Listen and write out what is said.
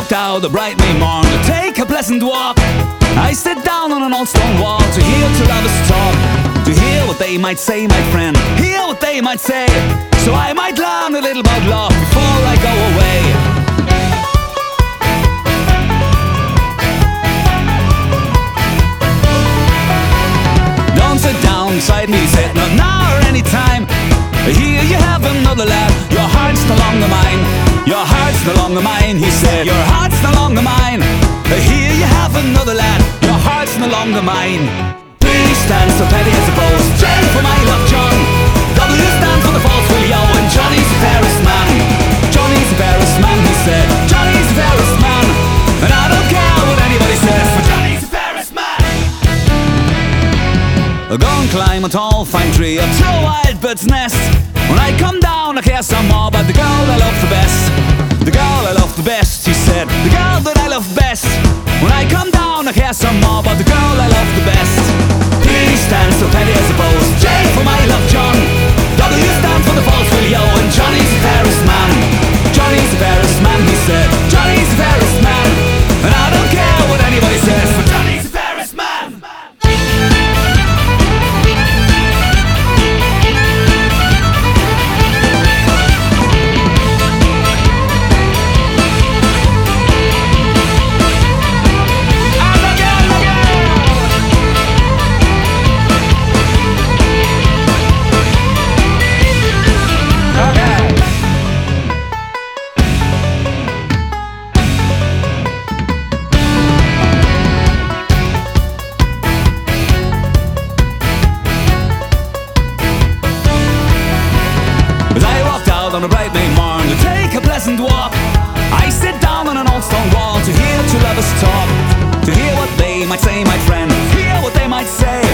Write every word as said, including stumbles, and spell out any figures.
walked out the bright May morn to take a pleasant walk. I sit down on an old stone wall to hear two lovers talk, to hear what they might say, my friend, hear what they might say, so I might learn a little about love before I go away. Don't sit down beside me, he said, not now or any time. Here you have another lad, your heart's no longer mine. Your heart's no longer mine, he said, your heart's no longer mine. Here you have another lad, your heart's no longer mine. P stands for Petty as a Post, J for my love John, W stands for the false Willio, and Johnny's the fairest man. Johnny's the fairest man, he said, Johnny's the fairest man, and I don't care what anybody says, for Johnny's the fairest man. Go and climb a tall fine tree up to a wild bird's nest. When I come down I care some more about the girl I love the best. The girl I love the best, he said, the girl that I love best. When I come down I care some more about the girl I love the best. P stands for Petty as a Post, J for my love John, W stands for the false Willio, and Johnny's the fairest man. Johnny's the fairest man, he said, Johnny's the fairest man, and I don't care what anybody says, for Johnny's the fairest man. On a bright May morn to take a pleasant walk, I sit down on an old stone wall to hear two lovers talk, to hear what they might say, my friend, hear what they might say,